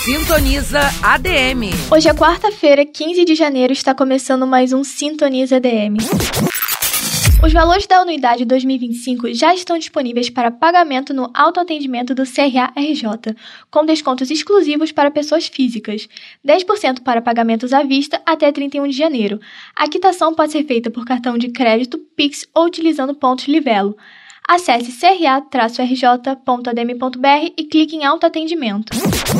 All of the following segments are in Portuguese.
Sintoniza ADM. Hoje é quarta-feira, 15 de janeiro, está começando mais um Sintoniza ADM. Os valores da anuidade 2025 já estão disponíveis para pagamento no autoatendimento do CRA-RJ, com descontos exclusivos para pessoas físicas, 10% para pagamentos à vista até 31 de janeiro. A quitação pode ser feita por cartão de crédito, Pix ou utilizando pontos Livelo. Acesse cra-rj.adm.br e clique em autoatendimento.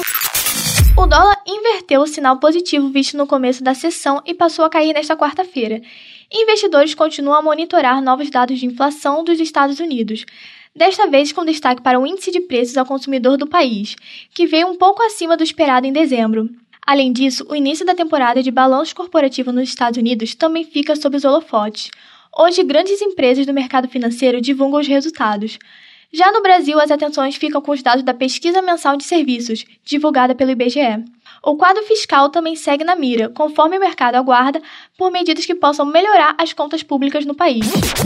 O dólar inverteu o sinal positivo visto no começo da sessão e passou a cair nesta quarta-feira. Investidores continuam a monitorar novos dados de inflação dos Estados Unidos, desta vez com destaque para o índice de preços ao consumidor do país, que veio um pouco acima do esperado em dezembro. Além disso, o início da temporada de balanço corporativo nos Estados Unidos também fica sob os holofotes. Hoje, grandes empresas do mercado financeiro divulgam os resultados. Já no Brasil, as atenções ficam com os dados da Pesquisa Mensal de Serviços, divulgada pelo IBGE. O quadro fiscal também segue na mira, conforme o mercado aguarda, por medidas que possam melhorar as contas públicas no país.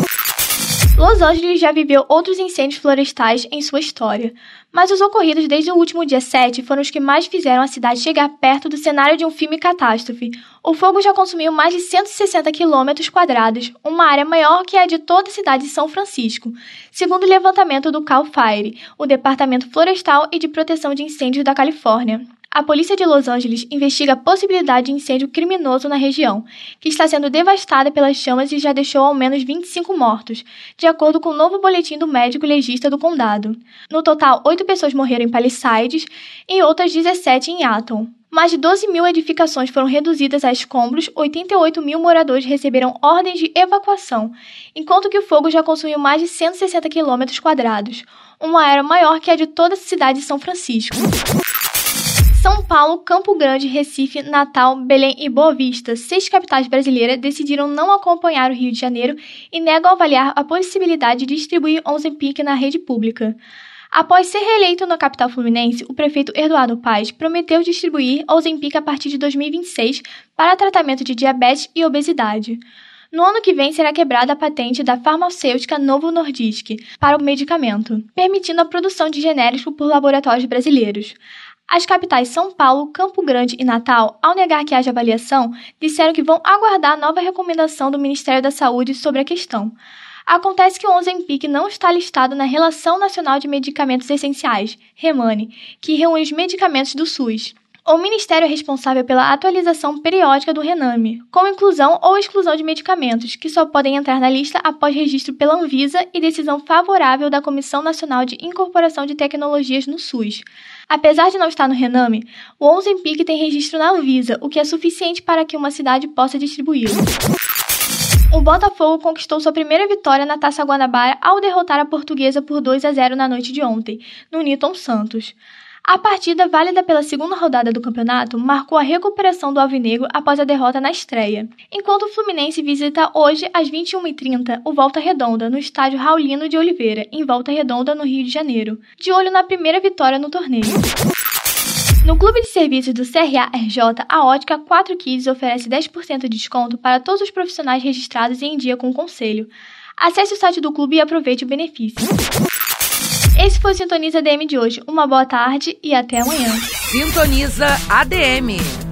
Los Angeles já viveu outros incêndios florestais em sua história, mas os ocorridos desde o último dia 7 foram os que mais fizeram a cidade chegar perto do cenário de um filme catástrofe. O fogo já consumiu mais de 160 km², uma área maior que a de toda a cidade de São Francisco, segundo o levantamento do Cal Fire, o Departamento Florestal e de Proteção de Incêndios da Califórnia. A polícia de Los Angeles investiga a possibilidade de incêndio criminoso na região, que está sendo devastada pelas chamas e já deixou ao menos 25 mortos, de acordo com o novo boletim do médico legista do condado. No total, 8 pessoas morreram em Palisades e outras 17 em Aton. Mais de 12 mil edificações foram reduzidas a escombros, 88 mil moradores receberam ordens de evacuação, enquanto que o fogo já consumiu mais de 160 km², uma área maior que a de toda a cidade de São Francisco. São Paulo, Campo Grande, Recife, Natal, Belém e Boa Vista, 6 capitais brasileiras, decidiram não acompanhar o Rio de Janeiro e negam avaliar a possibilidade de distribuir Ozempic na rede pública. Após ser reeleito na capital fluminense, o prefeito Eduardo Paes prometeu distribuir Ozempic a partir de 2026 para tratamento de diabetes e obesidade. No ano que vem será quebrada a patente da farmacêutica Novo Nordisk para o medicamento, permitindo a produção de genéricos por laboratórios brasileiros. As capitais São Paulo, Campo Grande e Natal, ao negar que haja avaliação, disseram que vão aguardar a nova recomendação do Ministério da Saúde sobre a questão. Acontece que o Ozempic não está listado na Relação Nacional de Medicamentos Essenciais, REMANE, que reúne os medicamentos do SUS. O Ministério é responsável pela atualização periódica do RENAME, com inclusão ou exclusão de medicamentos, que só podem entrar na lista após registro pela Anvisa e decisão favorável da Comissão Nacional de Incorporação de Tecnologias no SUS. Apesar de não estar no RENAME, o Ozempic tem registro na Anvisa, o que é suficiente para que uma cidade possa distribuí-lo. O Botafogo conquistou sua primeira vitória na Taça Guanabara ao derrotar a Portuguesa por 2-0 na noite de ontem, no Newton Santos. A partida, válida pela segunda rodada do campeonato, marcou a recuperação do alvinegro após a derrota na estreia, enquanto o Fluminense visita hoje, às 21h30, o Volta Redonda, no estádio Raulino de Oliveira, em Volta Redonda, no Rio de Janeiro, de olho na primeira vitória no torneio. No Clube de Serviços do CRA-RJ, a Ótica 4 Kids oferece 10% de desconto para todos os profissionais registrados e em dia com o conselho. Acesse o site do clube e aproveite o benefício. Esse foi o Sintoniza ADM de hoje. Uma boa tarde e até amanhã. Sintoniza ADM.